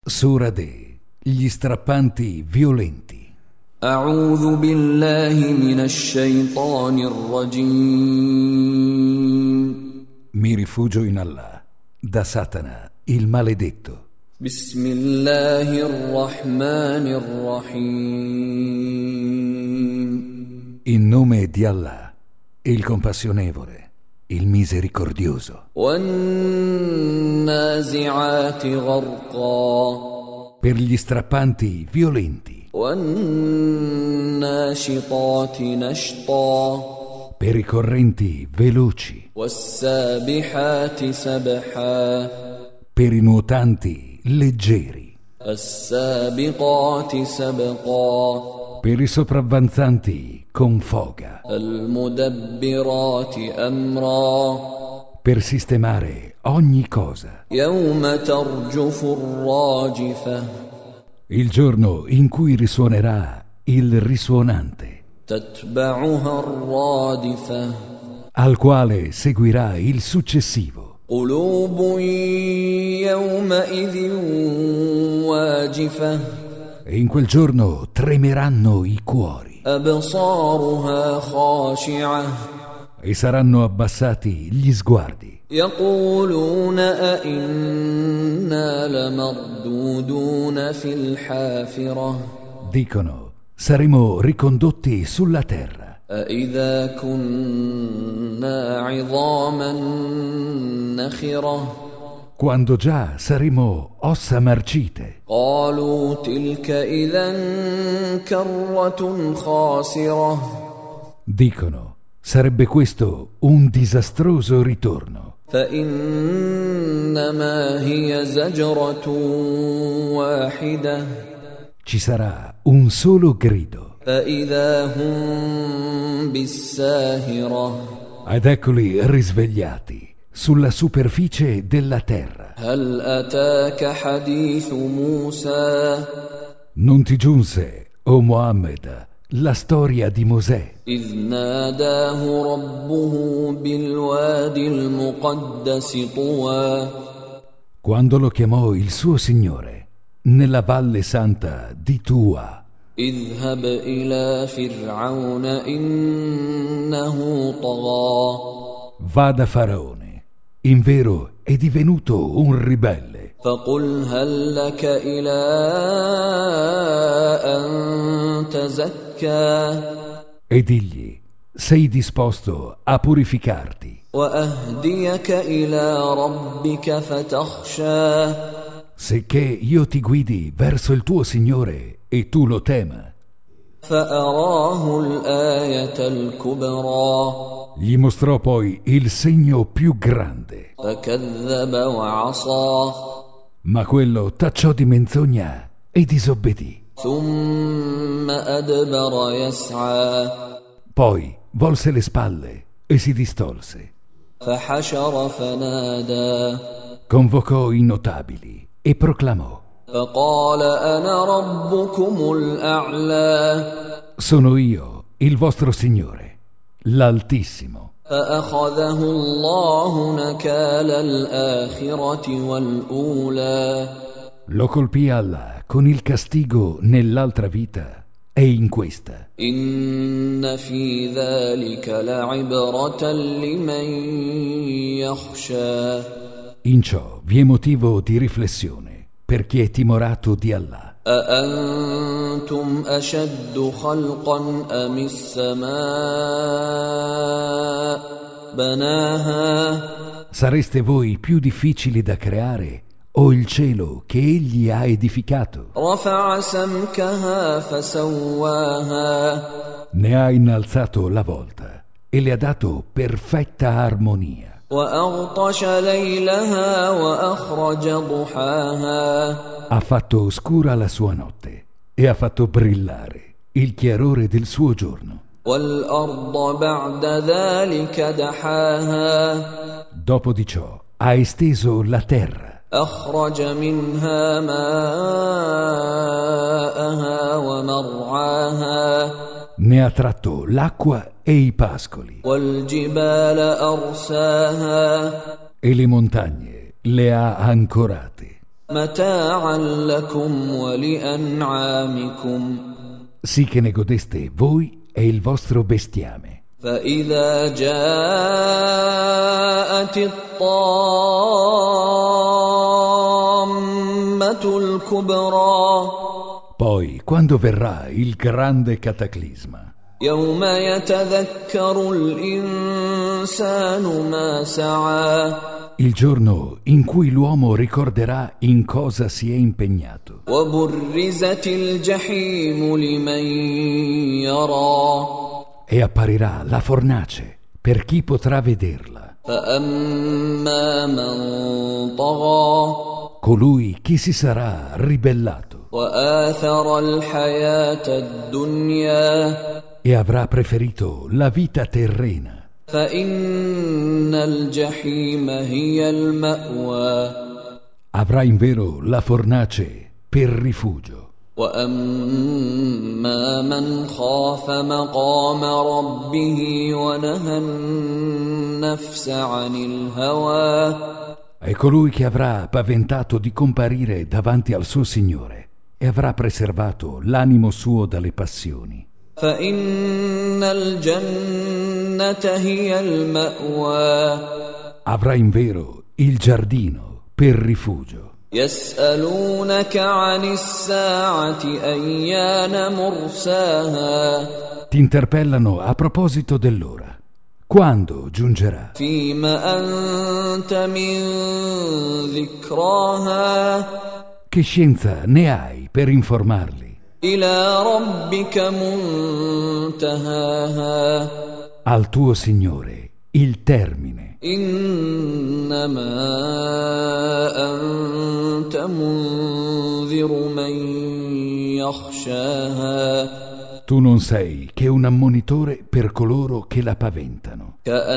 Sura De, gli strappanti violenti. أعوذ بالله من الشيطان الرجيم. Mi rifugio in Allah, da Satana, il maledetto. بسم الله الرحمن الرحيم. In nome di Allah, il compassionevole, il misericordioso. والنازعات غرقا. Per gli strappanti violenti. والناشطات نشطا. Per i correnti veloci. والسابحات سبحا. Per i nuotanti leggeri. السابقات سبقا. Per i sopravvanzanti con foga. المدبرات أمرا. Per sistemare ogni cosa. يوم ترجف الراجفة. Il giorno in cui risuonerà il risuonante. تتبعها الرادفة. Al quale seguirà il successivo. قلوب يومئذ واجفة. E in quel giorno tremeranno i cuori. أبصارها خاشعة. E saranno abbassati gli sguardi. يقولون أئنا لمردودون في الحافرة. Dicono, saremo ricondotti sulla terra. أئذا كنا عظاما نخرة. Quando già saremo ossa marcite. قالوا تلك إذا كرة خاسرة. Dicono, sarebbe questo un disastroso ritorno. فإنما هي زجرة واحدة. Ci sarà un solo grido. فإذا هم بالساهرة. Ed eccoli risvegliati sulla superficie della terra. هل أتاك حديث موسى. Non ti giunse, o Muhammad, la storia di Mosè, إذ ناداه ربه بالوادي المقدس طوى. quando lo chiamò il suo Signore nella valle santa di Tua. اذهب إلى فرعون إنه طغى. Va da Faraone, invero è divenuto un ribelle. فقل هل لك إلى أن تزكى. E digli, sei disposto a purificarti, وأهديك إلى ربك فتخشى. sicché io ti guidi verso il tuo Signore e tu lo tema. فأراه الآية الكبرى. Gli mostrò poi il segno più grande, فكذب وعصى. ma quello tacciò di menzogna e disobbedì. ثم أدبر يسعى. Poi volse le spalle e si distolse. فحشر فنادى. Convocò i notabili e proclamò: فقال أنا ربكم الأعلى. sono io, il vostro Signore, l'Altissimo. فأخذه الله نكال الآخرة والأولى. Lo colpì Allah con il castigo nell'altra vita e in questa. إن في ذلك لعبرة لمن يخشى. In ciò vi è motivo di riflessione per chi è timorato di Allah. أأنتم أشد خلقا أم السماء بناها. Sareste voi più difficili da creare o il cielo che egli ha edificato? رفع سمكها فسواها. Ne ha innalzato la volta e le ha dato perfetta armonia. وأغطش ليلها وأخرج ضحاها. Ha fatto oscura la sua notte e ha fatto brillare il chiarore del suo giorno. والأرض بعد ذلك دحاها. Dopo di ciò ha esteso la terra. أخرج منها ماءها ومرعاها. Ne ha tratto l'acqua e i pascoli. والجبال أرساها. E le montagne le ha ancorate. متاعا لكم ولأنعامكم sì che ne godeste voi e il vostro bestiame. فإذا جاءت الطامة الكبرى Poi, quando verrà il grande cataclisma, يوم يتذكر الإنسان ما سعى il giorno in cui l'uomo ricorderà in cosa si è impegnato, وبرزت الجحيم لمن يرى e apparirà la fornace per chi potrà vederla. فأما من طغى Colui che si sarà ribellato وآثر الحياة الدنيا e avrà preferito la vita terrena, فإن الجحيم هي المأوى avrà invero la fornace per rifugio. وأما من خاف مقام ربه ونهى النفس عن الهوى È colui che avrà paventato di comparire davanti al suo Signore e avrà preservato l'animo suo dalle passioni. فإن الجنة هي المأوى Avrà invero il giardino per rifugio. يسألونك عن الساعة أيان مرساها Ti interpellano a proposito dell'ora. Quando giungerà? فيما أنت من ذكراها Che scienza ne hai per informarli? إلى ربك منتهاها Al tuo Signore il termine. إنما أنت منذر من يخشاها Tu non sei che un ammonitore per coloro che la paventano.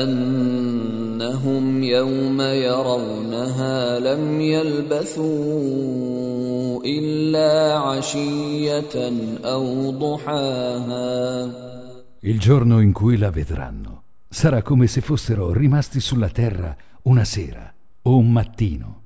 كأنهم يوم يرونها لم يلبثوا إلا عشية أو ضحاها Il giorno in cui la vedranno sarà come se fossero rimasti sulla terra una sera o un mattino.